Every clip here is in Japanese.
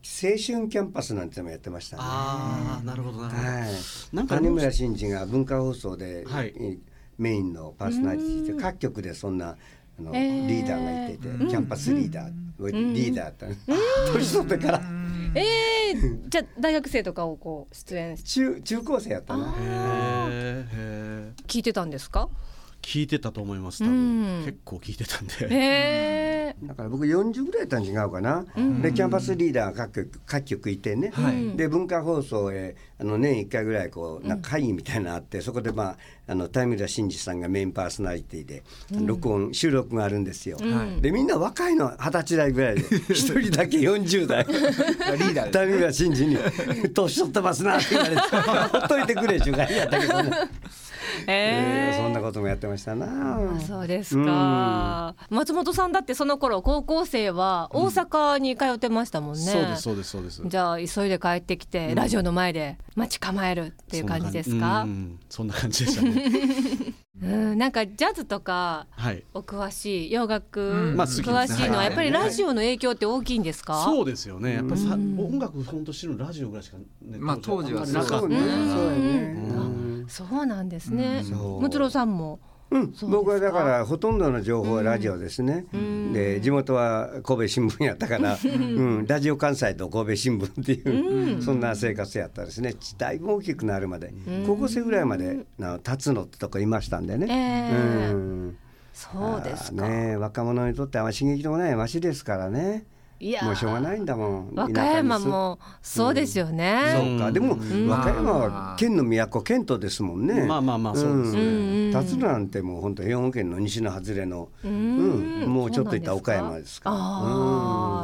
春キャンパスなんてのもやってましたね。 ああ、なるほどなるほど。 はい、 なんか谷村新司が文化放送で、 はい、 メインのパーソナリティで各局でそんなリーダーがいてて、キャンパスリーダー、リーダーだったね、年取ってから、 じゃあ大学生とかをこう出演中高生やったな。 聞いてたんですか？ 聞いてたと思います。多分結構聞いてたんで、 だから僕40ぐらいやったん違うかな、でキャンパスリーダーが各局いてね、で文化放送へ年1回ぐらいこうなんか会議みたいなのあって、そこで谷村新司さんがメインパーソナリティで収録があるんですよ、でみんな若いの20歳代ぐらいで一人だけ40代リーダー谷村新司に年取ってますなって言われてほっといてくれちゅう感じやったけどねそんなこともやってましたな。 そうですか、松本さんだってその頃高校生は大阪に通ってましたもんね、 そうです。 じゃあ急いで帰ってきて、ラジオの前で待ち構えるっていう感じですか？ そんな感じでしたねなんかジャズとかお詳しい、洋楽詳しいのはやっぱりラジオの影響って大きいんですか？ そうですよね。やっぱり音楽本当知るのラジオぐらいしか、 当時はなかった。 そうなんですね。むつろさんも、 僕はだからほとんどの情報はラジオですね、で地元は神戸新聞やったから、ラジオ関西と神戸新聞っていう、そんな生活やったですね。だいぶ大きくなるまで、高校生ぐらいまで辰野ってとこいましたんでね、 そうですかね。若者にとっては刺激のない街ですからね。もうしょうがないんだもん。 和歌山もそうですよね、 そうか。でも和歌山は県の都、県都ですもんね。 そうですね。 辰野なんてもう本当兵庫県の西の外れの、もうちょっといった岡山ですから。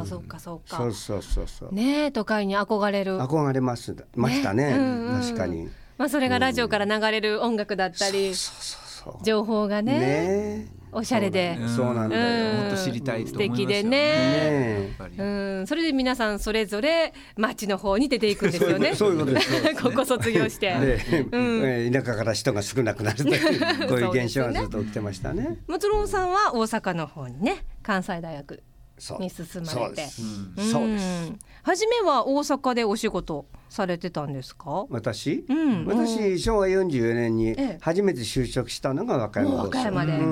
そうかそうね。 都会に憧れましたね、確かに。 それがラジオから流れる音楽だったり、情報がねおしゃれで、 そうなんだよ、 もっと知りたいと思いますよ素敵でね。それで皆さんそれぞれ町の方に出ていくんですよね。 そういうことです。 ここ卒業して田舎から人が少なくなるというこういう現象がずっと起きてましたね。 もちろんさんは大阪の方にね、関西大学に進まれて、そうです。初めは大阪でお仕事されてたんですか？ 私昭和44年に初めて就職したのが和歌山放送、 和歌山で、 で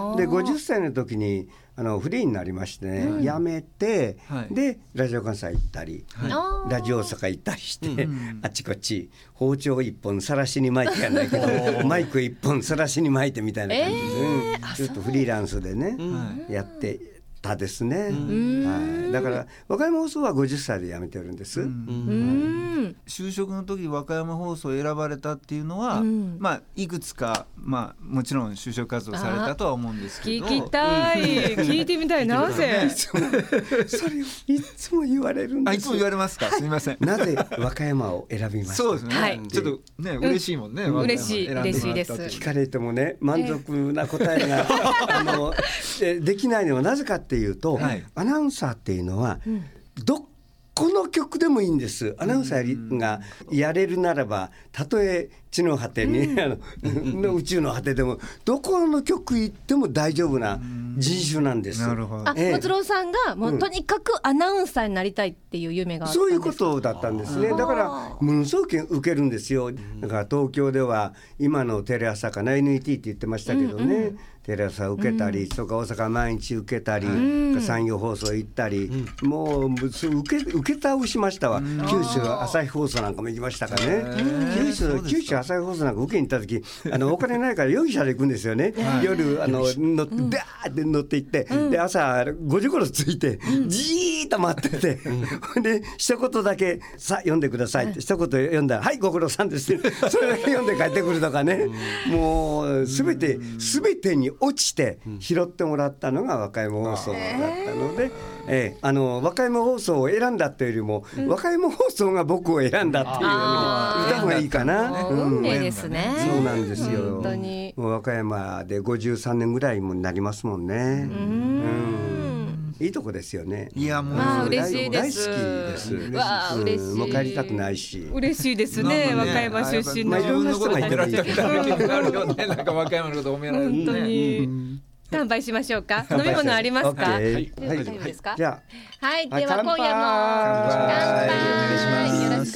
50歳の時にフリーになりましてね、辞めて、でラジオ関西行ったり、ラジオ大阪行ったりして、あっちこっち包丁一本さらしに巻いてやないけどマイク一本さらしに巻いてみたいな感じで、ちょっとフリーランスでね、やってたですね。だから和歌山放送は50歳で辞めてるんです。 就職の時和歌山放送を選ばれたっていうのは、いくつか、もちろん就職活動されたとは思うんですけど、 聞きたい聞いてみたい。なぜそれをいつも言われるんです。 いつも言われますか？すみません。 なぜ和歌山を選びました？ そうですね、ちょっとね嬉しいもんね。 嬉しいです。 聞かれてもね、満足な答えができないのはなぜかっていうと、アナウンサーっていうのはどこの曲でもいいんです。アナウンサーがやれるならば、たとえ地の果てに、宇宙の果てでもどこの曲行っても大丈夫な人種なんです。 なるほど。 松郎さんがもうとにかくアナウンサーになりたいっていう夢があったんですか？そういうことだったんですね。だからものすごく受けるんですよ。だから東京では今のテレ朝かな NET って言ってましたけどね、テレ朝受けたり、とか大阪毎日受けたり、産業放送行ったり、もう受け倒しましたわ。九州朝日放送なんかも行きましたからね。九州朝日放送なんか受けに行った時お金ないから容疑者で行くんですよね。夜乗って行って、で朝5時頃着いてじーっと待ってて、で一言だけさ読んでくださいって一言読んだら、はいご苦労さんですそれだけ読んで帰ってくるとかね、もう全てに落ちて拾ってもらったのが和歌山放送だったので、和歌山放送を選んだというよりも、和歌山放送が僕を選んだっていうように言った方がいいかな。 運命ですね。 そうなんですよ。 本当に和歌山で53年ぐらいもなりますもんね。いいとこですよね。 いやもう嬉しいです。 大好きです。 嬉しい。 もう帰りたくないし。 嬉しいですね。和歌山出身の。 いろんな人がいてるんですけど。 なんか和歌山のこと褒められるね。 本当に。乾杯しましょうか。飲み物ありますか？ はい。 大丈夫ですか？ じゃあ。 はい。では今夜も乾杯。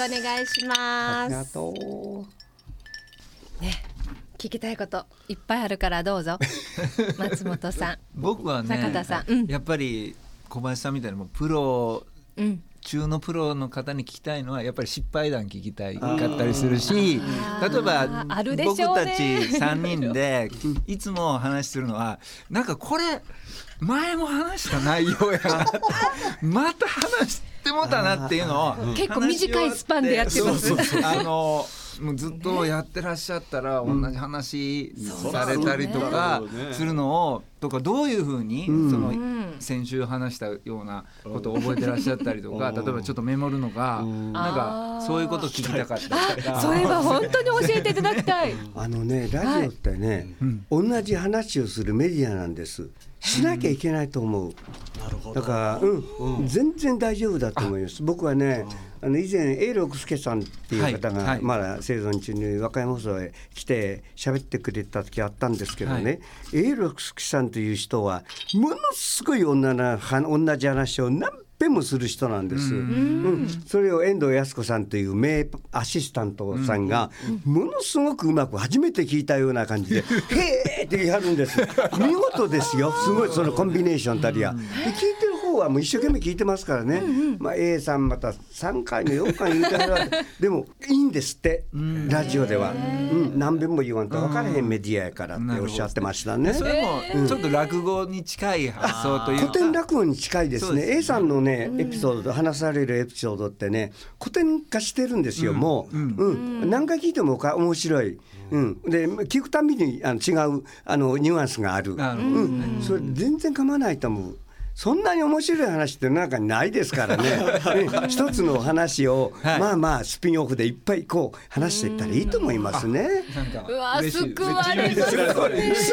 願いします。 ありがとう。 ね、聞きたいこといっぱいあるからどうぞ松本さん。 僕はね、 坂田さん、 やっぱり小林さんみたいにもプロ、中のプロの方に聞きたいのはやっぱり失敗談聞きたいかったりするし、例えば僕たち3人でいつも話するのはなんかこれ前も話した内容やなまた話してもたなっていうのを結構短いスパンでやってます。 もうずっとやってらっしゃったら同じ話されたりとかするのをとかどういうふうにその先週話したようなことを覚えてらっしゃったりとか例えばちょっとメモるのがなんかそういうこと聞きたかったりとかそれは本当に教えていただきたい。 ラジオってね、同じ話をするメディアなんです。しなきゃいけないと思う。 なるほど。 だから、全然大丈夫だと思います。僕はね以前永六輔さんっていう方が、まだ生存中に和歌山放送へ来て喋ってくれた時あったんですけどね、永六輔さんという人はものすごい同じ話を何遍もする人なんです。それを遠藤康子さんという名アシスタントさんがものすごくうまく初めて聞いたような感じでへーってやるんです。見事ですよ。すごいそのコンビネーションたりやで聞いてる方はもう一生懸命聞いてますからね、A さんまた3回も4回言うてはるでもいいんですってラジオでは、何遍も言わんと分からへんメディアやからっておっしゃってましたね。 それもちょっと落語に近い発想というか古典落語に近いですね。A さんのねエピソード話されるエピソードってね古典化してるんですよ。もう、何回聞いても面白い。で聞くたびに違うニュアンスがある。それ全然構わないと思う。そんなに面白い話って中にないですからね一つの話を、まあスピンオフでいっぱいこう話していったらいいと思いますね。 うわ救われる救われる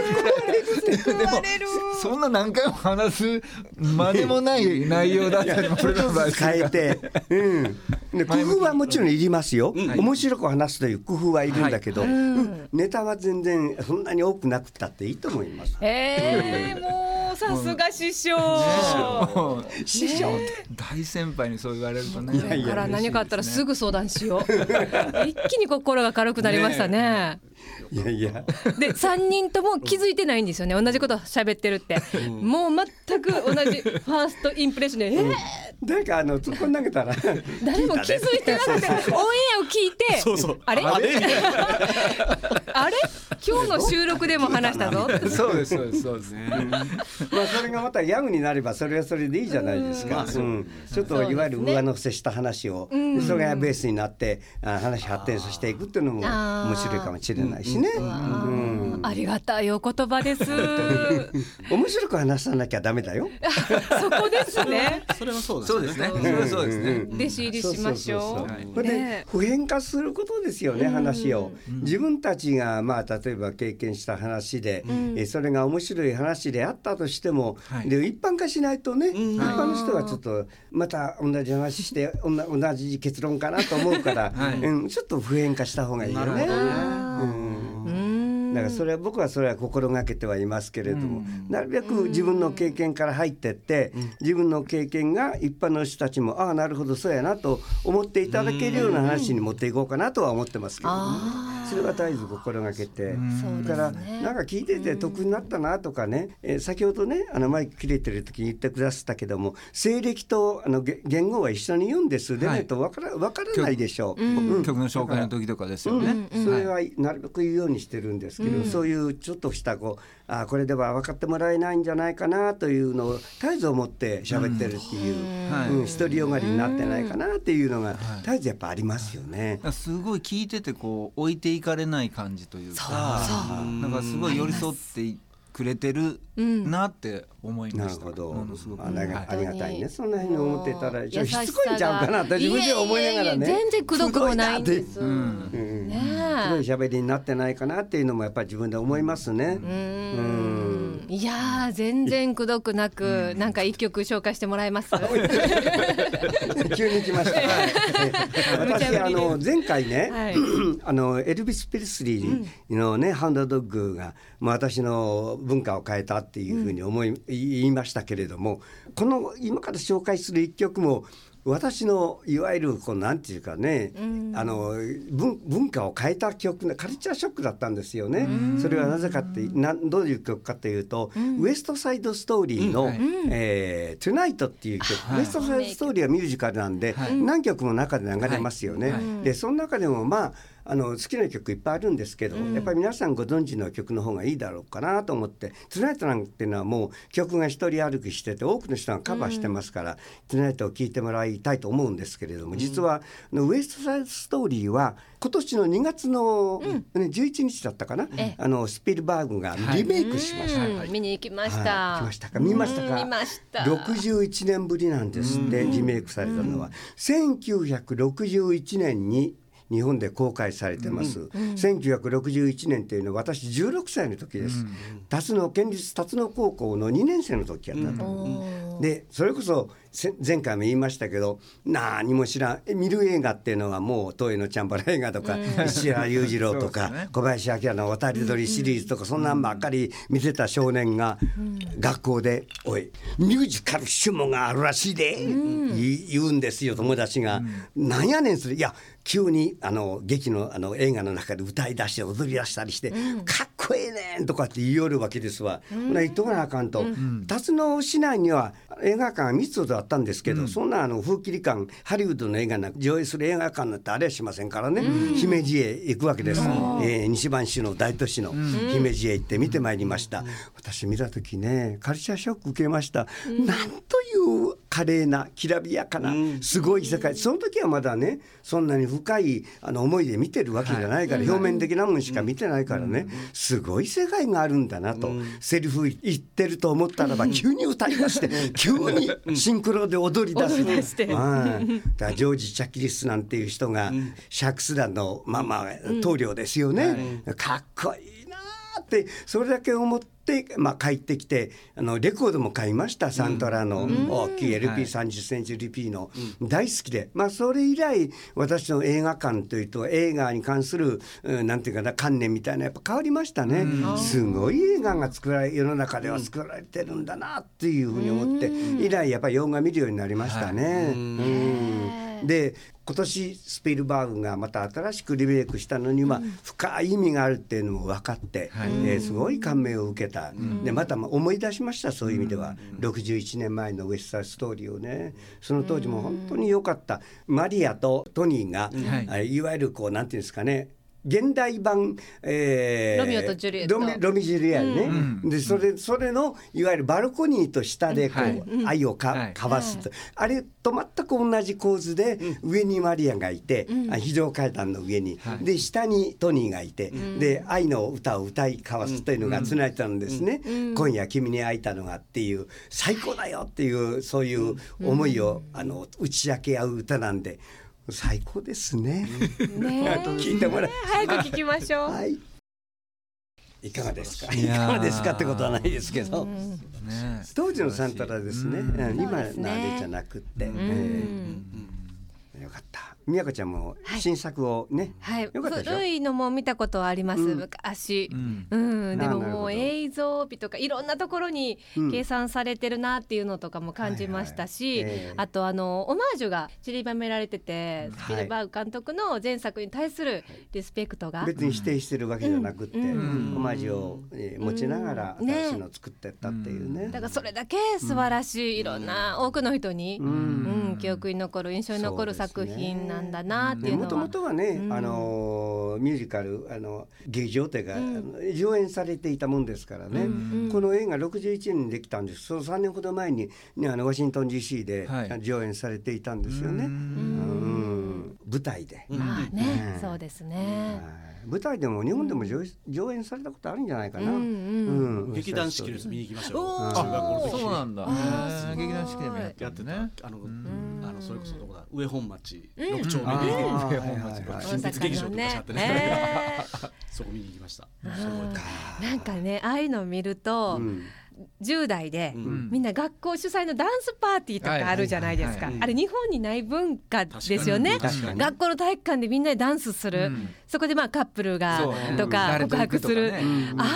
そんな何回も話すまでもない内容だったりもちょっとずつ変えて、で工夫はもちろんいりますよ、面白く話すという工夫はいるんだけど、ネタは全然そんなに多くなくったっていいと思います。 もうさすが師匠、 師匠って大先輩にそう言われるとね。 だから何かあったらすぐ相談しよう一気に心が軽くなりましたね。 いやいやで3人とも気づいてないんですよね。同じこと喋ってるって、もう全く同じファーストインプレッションで誰か突っ込ん投げたら誰も気づいてなくてオンエアを聞いてあれあれ今日の収録でも話したぞそうですねそれがまたヤングになればそれはそれでいいじゃないですか。ちょっといわゆる上乗せした話をそれがベースになって話発展していくっていうのも面白いかもしれないしね。 ありがたいお言葉です面白く話さなきゃダメだよそこですね。 それはそうですね。 そうですね。 弟子入りしましょう。 で普遍化することですよね。話を自分たちが例えば経験した話でそれが面白い話であったとしてもで一般化しないとね、一般の人はちょっとまた同じ話して同じ結論かなと思うからちょっと普遍化した方がいいよね。だから僕はそれは心がけてはいますけれども、なるべく自分の経験から入ってって自分の経験が一般の人たちもなるほどそうやなと思っていただけるような話に持っていこうかなとは思ってますけどね。それは絶えず心がけて、だからなんか聞いてて得になったなとかね、先ほどねマイク切れてる時に言ってくださったけども西暦と言語は一緒に言うんですでないと分からないでしょう。 曲の紹介の時とかですよね。 それはなるべく言うようにしてるんですけど、そういうちょっとしたこれでは分かってもらえないんじゃないかなというのを絶えず思って喋ってるっていう独りよがりになってないかなっていうのが絶えずやっぱありますよね。 すごい聞いてて置いていかれない感じというか、なんかすごい寄り添ってくれてるなって思いました。 なるほど、ありがたいね。そんなふうに思ってたらしつこいんちゃうかなと自分で思いながらね。 全然くどくもないんです。 すごい喋りになってないかなっていうのもやっぱり自分で思いますね。 いや全然くどくなく、なんか一曲紹介してもらえます急に来ました私前回ね、エルビス・プレスリーのね、ハウンドドッグが私の文化を変えたっていうふうに言いましたけれども、この今から紹介する一曲も私のいわゆるこうなんていうかね、文化を変えた曲、カルチャーショックだったんですよね。それはなぜかってどういう曲かというと、ウエストサイドストーリーの、Tonight っていう曲、ウエストサイドストーリーはミュージカルなんで、何曲も中で流れますよね。でその中でも好きな曲いっぱいあるんですけど、やっぱり皆さんご存知の曲の方がいいだろうかなと思って、Tonight なんていうのはもう曲が一人歩きしてて多くの人がカバーしてますから、Tonight を聴いてもらいたいと思うんですけれども、実はウエストサイドストーリーは今年の2月の、11日だったかな、スピルバーグがリメイクしました。 見に行きました。 来ましたか？見ましたか？ 見ました。 61年ぶりなんですって、リメイクされたのは。1961年に日本で公開されてます。1961年というのは私16歳の時です。県立辰野高校の2年生の時やったと。でそれこそ前回も言いましたけど、何も知らん見る映画っていうのはもう東映のチャンバラ映画とか石原裕次郎とか小林明の渡り鳥シリーズとか、そんなんばっかり見てた少年が学校で「おいミュージカル種目があるらしいで」言うんですよ、友達が。なんやねんそれ。いや急に劇の映画の中で歌い出して踊り出したりしてかっこええねんとかって言いよるわけですわ。言っとかなあかんと。辰野市内には映画館が3つほどあったんですけど、そんな風切り館ハリウッドの映画なんか上映する映画館なんてあれはしませんからね、姫路へ行くわけです。西播州の大都市の姫路へ行って見てまいりました。私見た時ね、カルチャーショック受けました。なんという華麗なきらびやかなすごい世界。その時はまだねそんなに深い思いで見てるわけじゃないから、表面的なもんしか見てないからね、すごい世界があるんだなと、セリフ言ってると思ったらば急に歌い出して急にシンクロで踊り出してだからジョージ・チャキリスなんていう人がシャークス団の棟梁ですよね。かっこいいなってそれだけ思って、帰ってきてレコードも買いました。サントラの大きい LP30 センチ LP の大好きで、それ以来私の映画館というと映画に関するなんていうかな観念みたいなやっぱ変わりましたね。すごい映画が世の中では作られてるんだなっていうふうに思って、以来やっぱり洋画見るようになりましたね。で今年スピルバーグがまた新しくリメイクしたのには深い意味があるっていうのも分かって、すごい感銘を受けた。でまた思い出しました。そういう意味では61年前のウエストサイドストーリーをね、その当時も本当に良かった。マリアとトニーが、いわゆるこうなんていうんですかね、現代版、 ロミオとジュリエット、 ロミジュリエットね、でそれのいわゆるバルコニーと下でこう、愛を交わすと、あれと全く同じ構図で、上にマリアがいて、非常階段の上に、で下にトニーがいて、で愛の歌を歌い交わすというのがつないだんですね。今夜君に会えたのがっていう最高だよっていうそういう思いを打ち明け合う歌なんで最高ですね。聞いてもら早く聞きましょう。 いかがですか。いかがですかってことはないですけど、当時のサントラですね。今のあれじゃなくって、よかった。宮子ちゃんも新作をね、よかったでしょ。 古いのも見たことはあります、昔。でももう映像美とかいろんなところに計算されてるなっていうのとかも感じましたし、あとオマージュが散りばめられてて、スピルバーグ監督の前作に対するリスペクトが別に否定してるわけじゃなくって、オマージュを持ちながら新しいのを作ってったっていうね。 だからそれだけ素晴らしい、いろんな多くの人に記憶に残る印象に残る作品なんだなっていうのは。 もともとはね、ミュージカル劇場というか、上演されていたもんですからね、この映画61年にできたんです。その3年ほど前に、ワシントン DC で上演されていたんですよね。舞台で。 そうですね。 舞台でも日本でも上演されたことあるんじゃないかな。 劇団四季です見に行きましょう。 中学校の時。そうなんだ。劇団四季でもやってね。 それこそどこだ、上本町6丁目で新設劇場とかあってね、そこ見に行きました。 なんかね、ああいうのを見ると10代でみんな学校主催のダンスパーティーとかあるじゃないですか。あれ日本にない文化ですよね。学校の体育館でみんなでダンスする、そこでカップルがとか告白する、ああいう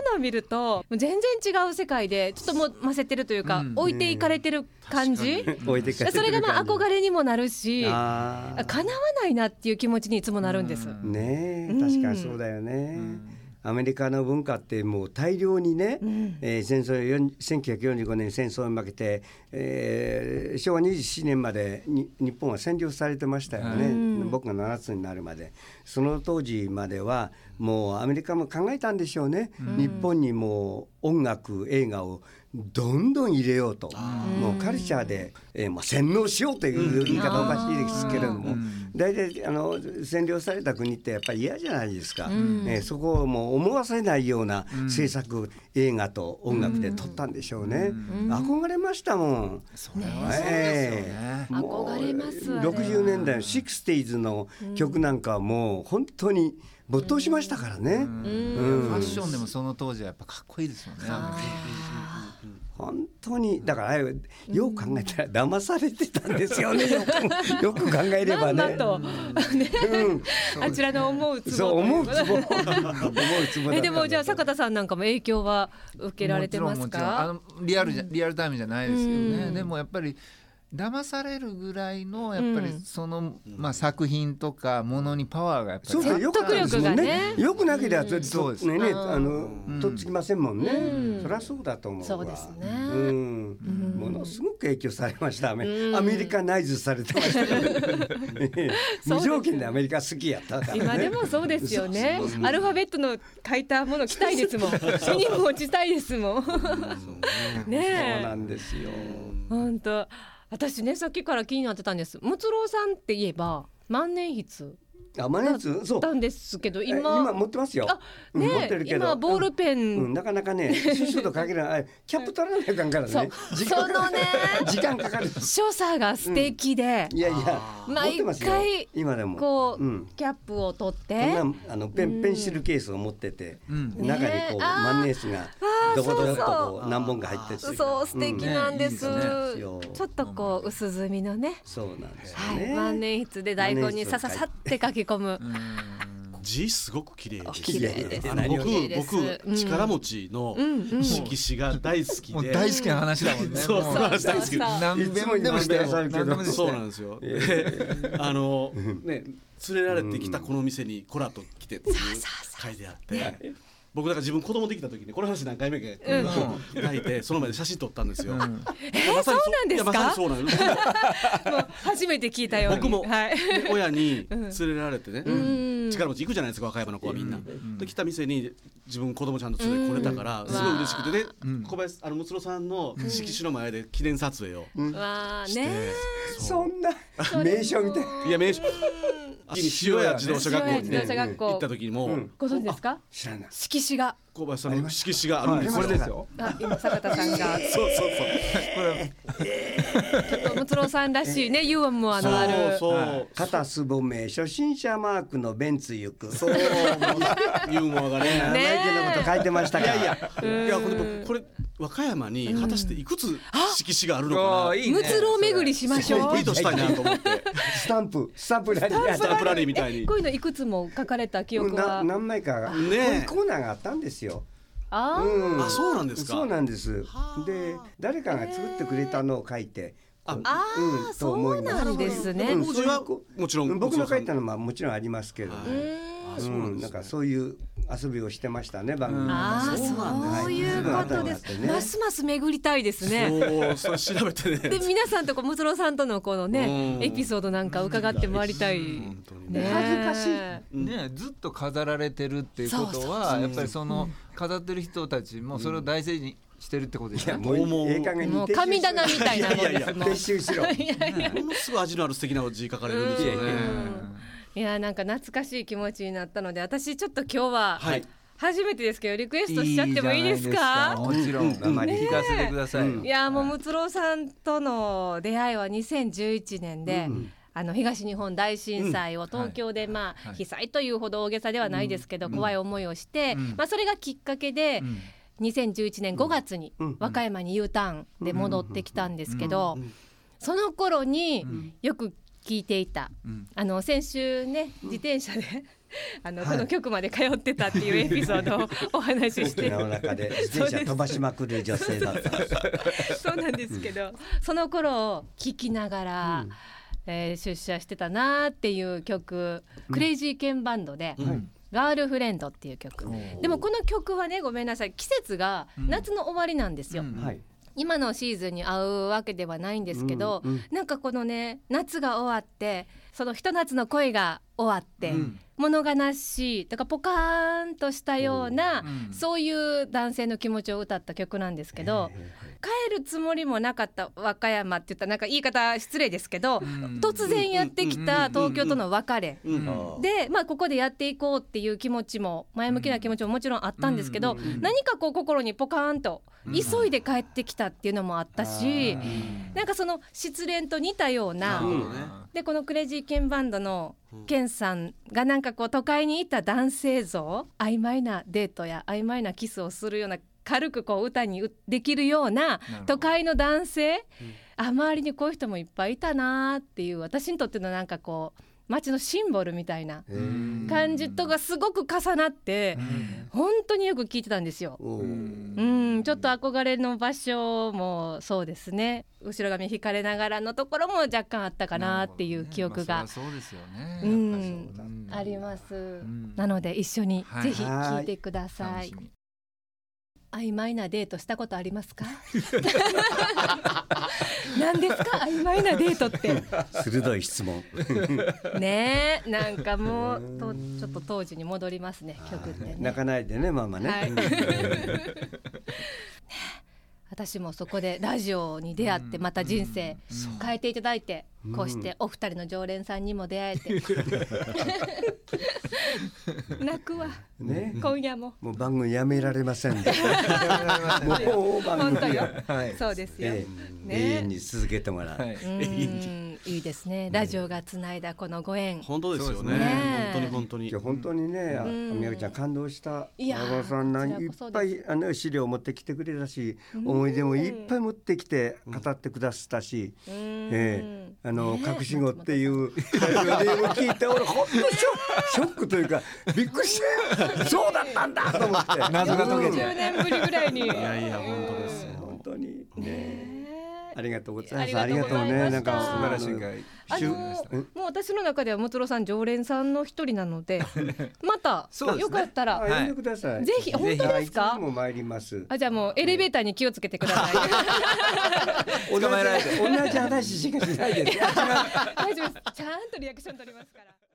のを見ると全然違う世界でちょっともうませてるというか、置いていかれてる感じ、それがまあ憧れにもなるし、叶わないなっていう気持ちにいつもなるんです。 ねえ、確かにそうだよね。アメリカの文化ってもう大量にね、戦争1945年戦争に負けて、昭和27年まで日本は占領されてましたよね、僕が7つになるまで。その当時まではもうアメリカも考えたんでしょうね、日本にもう音楽映画をどんどん入れようと、もうカルチャーで、洗脳しようという言い方おかしいですけれども、大体占領された国ってやっぱり嫌じゃないですか、そこをもう思わせないような制作、映画と音楽で撮ったんでしょうね、憧れましたもん。 それはそうですよね、憧れますわね。 60年代の 60s の曲なんかはもう本当に没頭しましたからね、 ファッションでもその当時はやっぱかっこいいですよね。 本当にだからよく考えたら騙されてたんですよねよく考えればね。 まんまと、あちらの思うツボ。 そう思うツボ思うツボだった。 でもじゃあ坂田さんなんかも影響は受けられてますか？ リアルタイムじゃないですけどね、でもやっぱり騙されるぐらいのやっぱりその、作品とかものにパワーがやっぱり説得力がね、 よくなければずっとねとっつきませんもんね、そりゃそうだと思うわ。 そうですね、 ものすごく影響されました。アメリカナイズされてました無条件でアメリカ好きやったから、ね、 今でもそうですよね。アルファベットの書いたもの着たいですもん手にも落ちたいですもんね。 そうなんですよ。 本当私ね、さっきから気になってたんです。ムツロウさんって言えば万年筆万年筆そうだったんですけど、今持ってますよ。 ね、 持ってるけど今ボールペン、 なかなかねシュシュとかけないキャップ取らないかんからね。 そのね時間かかる。 所作が素敵で、 いやいや毎回今でもこう、キャップを取ってペンシルケースを持ってて、中にこう万年筆がどこどことこう何本か入ってて、 そう素敵なんです、ちょっとこう薄墨のね、 そうなんですよね、 万年筆で台本にさささって書き込む。 字すごく綺麗綺麗です。 僕力持ちの色紙が大好きで、 もう大好きな話だもんね。 そう話大好き。 何遍でもしてるけど、 そうなんですよ。ね、連れられてきたこの店にコラと来てっていう書いてあって。僕だから自分子供できた時にこの話何回目か書いてその前で写真撮ったんですよ。 そうなんですか？ まさにそうなんです。 もう初めて聞いたように。 僕も親に連れられてね、力持ち行くじゃないですか、和歌山の子はみんな。で来た店に自分子供ちゃんと連れてこれたからすごい嬉しくてね、小林ムツロさんの色紙の前で記念撮影をして、 そんな名所みたいな。 いや名所。塩谷自動車学校にね行った時にもご存知ですか？ 知らない。 色紙が小林さんの色紙があるんですよ。 これですよ。 今坂田さんがそうちょっとムツロウさんらしいね、ユーモアのある。 片すぼめ初心者マークのベンツ行く。 そうユーモアがね。 生意気なこと書いてましたから。いやこれ和歌山に果たしていくつ色紙があるのかな。 ムツロウ巡りしましょう。 プリントしたいなと思って。 スタンプラリーみたいに。 こういうのいくつも書かれた記憶は何枚かこういうコーナーがあったんですよ。 そうなんですか。 そうなんです。で誰かが作ってくれたのを書いて。 そうなんですね。 当時はもちろん僕の書いたのはもちろんありますけど、なんかそういう遊びをしてましたね、番組。 そういうことです。ますます巡りたいですね。 そう調べてね。 で皆さんとムツロウさんとのこのねエピソードなんか伺って回りたい。 恥ずかしいね、ずっと飾られてるっていうことはやっぱりその飾ってる人たちもそれを大事にしてるってことですね。 もう神棚みたいなもんですもん。 撤収しろ。 ものすごい味のある素敵な字書かれるんですよね。 いやなんか懐かしい気持ちになったので、私ちょっと今日は初めてですけどリクエストしちゃってもいいですか？ もちろん聞かせてください。 いやもうムツロウさんとの出会いは2011年で、東日本大震災を東京で被災というほど大げさではないですけど怖い思いをして、それがきっかけで2011年5月に和歌山に U ターンで戻ってきたんですけど、その頃によく聞いていた、先週ね自転車でこの局まで通ってたっていうエピソードをお話しして大きなお腹で自転車飛ばしまくる女性だったそうなんですけど、その頃を聞きながら、出社してたなっていう曲、クレイジーケンバンドで、ガールフレンドっていう曲、でもこの曲はね、ごめんなさい、季節が夏の終わりなんですよ、今のシーズンに合うわけではないんですけど、なんかこのね、夏が終わってそのひと夏の恋が終わって、物悲しいとかポカーンとしたような、そういう男性の気持ちを歌った曲なんですけど、帰るつもりもなかった和歌山って言ったらなんか言い方失礼ですけど、突然やってきた東京との別れで、ここでやっていこうっていう気持ちも、前向きな気持ちももちろんあったんですけど、何かこう心にポカーンと急いで帰ってきたっていうのもあったし、なんかその失恋と似たような、でこのクレイジーケンバンドのケンさんがなんかこう都会にいた男性像、曖昧なデートや曖昧なキスをするような、軽くこう歌にできるような都会の男性、周りにこういう人もいっぱいいたなっていう、私にとってのなんかこう街のシンボルみたいな感じとがすごく重なって、本当によく聞いてたんですよ。ちょっと憧れの場所もそうですね、後ろ髪引かれながらのところも若干あったかなっていう記憶が、 そうですよね、 あります、なので一緒にぜひ聞いてください。曖昧なデートしたことありますか？何ですか曖昧なデートって鋭い質問ねえ、なんかもうちょっと当時に戻りますね、曲ってね。 泣かないでねママね、 私もそこでラジオに出会ってまた人生変えていただいて、こうしてお二人の常連さんにも出会えて泣くわ、ね、今夜もう番組やめられませんでもう番組よ、そうですよ、 永遠に続けてもらう、 いいですね、ラジオがつないだこのご縁。 本当ですよね、本当に本当にね、宮口ちゃん感動した。長尾さんいっぱい資料持ってきてくれたし、思い出もいっぱい持ってきて語ってくださったし、隠し子っていうラジオを聞いて俺本当にショックというかびっくりしてそうだったんだと思って謎が解けて 10年ぶりぐらいにいや本当ですよ、 本当にありがとうございます。ありがとうね、なんか素晴らしい会。 もう私の中ではムツロさん常連さんの一人なのでまたよかったら呼んでください。 ぜひ。本当ですか？ いつも参ります。 じゃあもうエレベーターに気をつけてください。 捕まえられて同じ話しかしないです。 大丈夫です、ちゃんとリアクション取りますから。